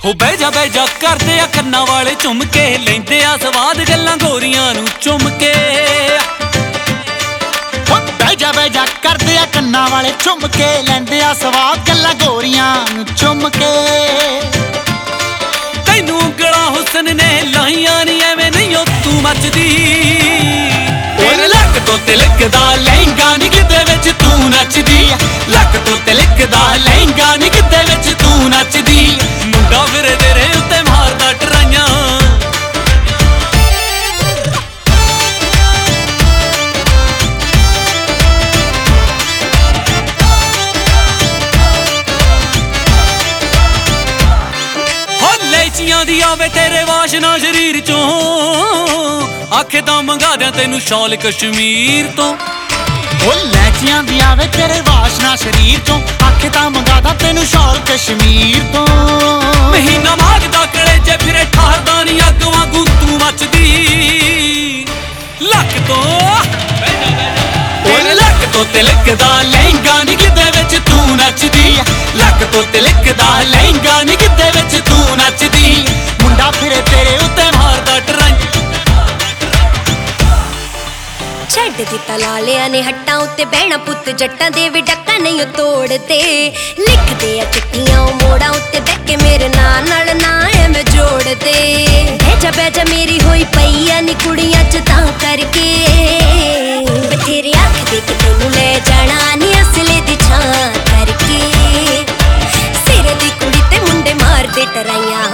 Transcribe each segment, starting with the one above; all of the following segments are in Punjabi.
ਹੋ ਬਹਿ ਜਾ ਕਰਦੇ ਆ ਕੰਨਾਂ ਵਾਲੇ ਝੁੰਮ ਕੇ, ਲੈਂਦੇ ਆ ਸਵਾਦ ਗੱਲਾਂ ਗੋਰੀਆਂ ਨੂੰ ਚੁੰਮ ਕੇ। ਹੋ ਬਹਿ ਜਾ ਕਰਦੇ ਆ ਕੰਨਾਂ ਵਾਲੇ ਝੁੰਮ ਕੇ, ਲੈਂਦੇ ਆ ਸਵਾਦ ਗੱਲਾਂ ਗੋਰੀਆਂ ਨੂੰ ਚੁੰਮ ਕੇ। ਤੈਨੂੰ ਉਂਗਲਾਂ ਹੁਸਨ ਨੇ ਲਾਈਆਂ ਨੀ, ਐਵੇਂ ਨਹੀਂ ਓ ਤੂੰ ਮੱਚਦੀ। ਓਏ ਲੱਕ ਤੋਂ ਤਿਲਕਦਾ ਲਹਿੰਗਾ ਨੀ ਕਿਤੇ ਵਿੱਚ ਤੂੰ ਨੱਚਦੀ, ਲੱਕ ਤੋਂ ਤਿਲਕਦਾ ਲਹਿੰਗਾ ਨੀ ਕਿਤੇ ਵਿੱਚ ਤੂੰ ਨੱਚਦੀ। ਮੁੰਡਾ ਫਿਰੇ ਤੇਰੇ ਉੱਤੇ ਮਾਰਦਾ ਟਰਾਈਆਂ, ਹੋ ਲੈਚੀਆਂ ਦੀ ਆਵੇ ਤੇਰੇ ਵਾਸ਼ਨਾ ਸ਼ਰੀਰ ਚੋਂ, ਆਖੇ ਤਾਂ ਮੰਗਾ ਦਿਆਂ ਤੈਨੂੰ ਸ਼ਾਲ ਕਸ਼ਮੀਰ ਤੋਂ। ਉਹ ਲੈਚੀਆਂ ਦੀ ਆਵੇ ਤੇਰੇ ਵਾਸ਼ਨਾ ਸ਼ਰੀਰ ਚੋਂ, ਆਖੇ ਤਾਂ ਮੰਗਾਦਾ ਤੈਨੂੰ ਸ਼ਾਲ ਕਸ਼ਮੀਰ ਤੋਂ। ਮਹੀਨਾ ਮਾਗਦਾ ਕਲੇਜੇ ਫਿਰੇ ਠਾਰਦਾ ਨੀ, ਅੱਗ ਵਾਂਗੂ ਤੂੰ ਮੱਚਦੀ। ਲੱਕ ਤੋਂ ਓਏ ਲੱਕ ਤੋਂ ਤਿਲਕਦਾ ਲਹਿੰਗਾ ਨੀ ਕਿਤੇ ਵਿੱਚ ਤੂੰ ਨੱਚਦੀ, ਲੱਕ ਤੋਂ ਤਿਲਕਦਾ ਲਹਿੰਗਾ ਨੀ ਕਿਤੇ ਵਿੱਚ ਤੂੰ ਨੱਚਦੀ। ਮੁੰਡਾ ਫਿਰੇ ਤੇਰੇ ਉੱਤੇ ਮਾਰਦਾ ਟਰਾਈ, ਛੱਡ ਦਿੱਤਾ ਲਾਲਿਆਂ ਨੇ ਹੱਟਾਂ ਉੱਤੇ ਬਹਿਣਾ, ਪੁੱਤ ਜੱਟਾਂ ਦੇ ਵੀ ਡੱਕਾ ਨਹੀਂ ਉਹ ਤੋੜਦੇ। ਲਿਖਦੇ ਆ ਚਿੱਠੀਆਂ ਉਹ ਮੋੜਾਂ ਉੱਤੇ ਬਹਿ ਕੇ, ਮੇਰੇ ਨਾਂ ਨਾਲ ਨਾ ਐਵੇਂ ਜੋੜਦੇ। ਬਹਿ ਜਾ ਮੇਰੀ ਹੋਈ ਪਈ ਆ ਨੀ ਕੁੜੀਆਂ ਚ ਤਾਂ ਕਰਕੇ, ਬਥੇਰੇ ਆਖਦੇ ਕਿ ਤੈਨੂੰ ਲੈ ਜਾਣਾ ਨੀ ਅਸਲੇ ਦੀ ਛਾਂ ਕਰਕੇ। ਸਿਰੇ ਦੀ ਕੁੜੀ ਤੇ ਮੁੰਡੇ ਮਾਰਦੇ ਟਰਾਈਆਂ,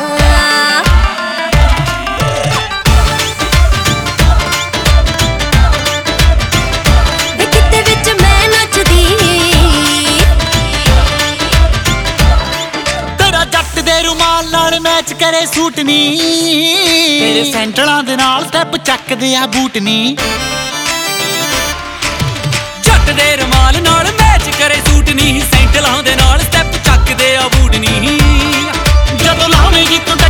ਮੈਚ ਕਰੇ ਸੂਟ ਨੀ, ਤੇਰੇ ਸੈਂਟਲਾਂ ਦੇ ਨਾਲ ਸਟੈਪ ਚੱਕਦੇ ਆ ਬੂਟ ਨੀ। ਜੱਟ ਦੇ ਰਮਾਲ ਨਾਲ ਮੈਚ ਕਰੇ ਸੂਟ ਨੀ, ਸੈਂਟਲਾਂ ਦੇ ਨਾਲ ਸਟੈਪ ਚੱਕਦੇ ਆ ਬੂਟ ਨੀ। ਜਦੋਂ ਲਾਵੇਂਗੀ ਤੂੰ